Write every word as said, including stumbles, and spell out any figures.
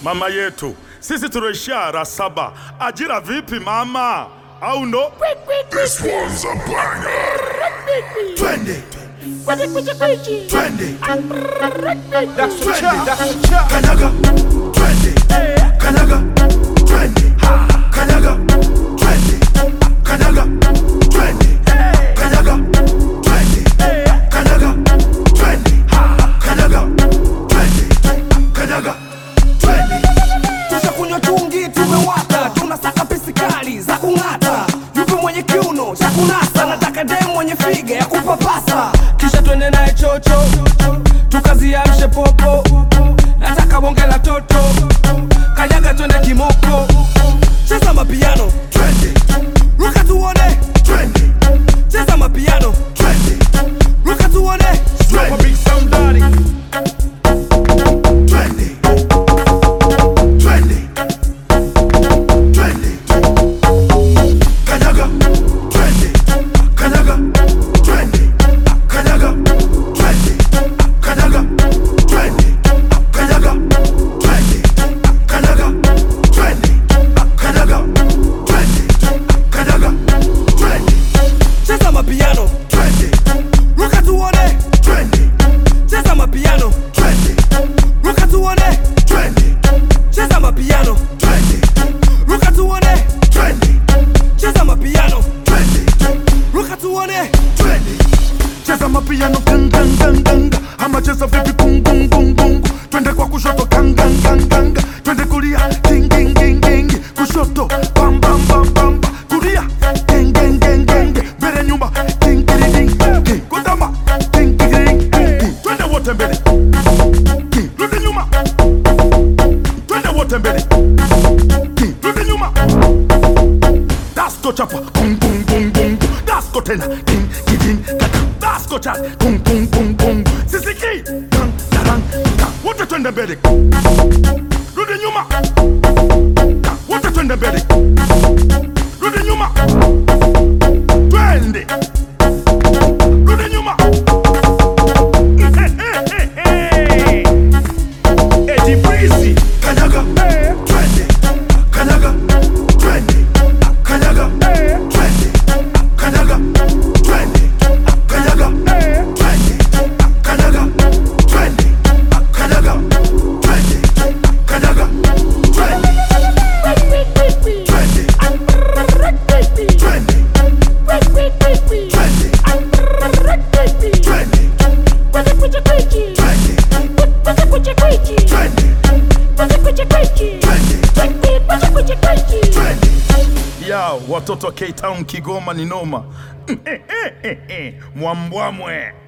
Mama yetu, sisi tunaishia saba. Ajira vipi mama? Au no? This one's a banger. Twende. Twende. That's the chop. That's the chop. Kanyaga. Twende. Kanyaga. Twende. Kanyaga. Twende. Kanyaga. Twende. Kanyaga. Twende. Kanyaga. Twende. Kanyaga. Twende. Kanyaga. Twende. Tushakunywa chungi tumewaka, tunasaka pisikali za kung'ata. Yupo mwenye kiuno cha kunasa, nataka demu mwenye figa ya kupapasa. Kisha twende naye chocho, tukaziamshe popo. Nataka bonge la toto, kanyaga twende kimoko. Cheza mapiano, Twende. ruka tuone. Twende. Cheza mapiano, Twende. ruka tuone. Drop a big sound daddy. Twende. Twende. Twende. Kanyaga. Twende. Kanyaga. Twende. Kanyaga. Twende. Kanyaga. Twende. Kanyaga. Twende. Kanyaga. Twende. Kanyaga. Twende. Kanyaga. Twende. Cheza mapiano, Twende. ruka tuone. Twende. Cheza mapiano, Twende. ruka tuone. Twende. Cheza mapiano, Twende. ruka tuone. Twende. Cheza mapiano, Twende. ruka tuone. Twende. Cheza mapiano gang gang gang gang. Ama cheza vipi kung kung kung kung. Twende kwa kushoto gang gang gang gang. Twende kulia ding ding ding ding. Kushoto bam bam bam bam. Kulia ding ding ding ding. Mbele nyuma ding ding ding ding. Kutama ding ding ding ding. Twende wote mbele. Rudi nyuma. Twende wote mbele. Rudi nyuma. Dasko chapa kung kung kung kung. Dasko tena ding ding ding. Dasko cha kung kung kung kung. Sisiki gang gang gang. Wote twende mbele. Rudi nyuma. Wote twende mbele. Rudi nyuma. Twende. Rudi nyuma. Eddie Breezy. Kanyaga. Twende. Kanyaga. Twende. Kanyaga. Twende. Kanyaga. Twende. Kanyaga. Twende. Kanyaga. Twende. Kanyaga. Twende. Kanyaga. Twende. Twende. Twende. Ya watoto K-Town Kigoma ni noma. Mwambwamwe.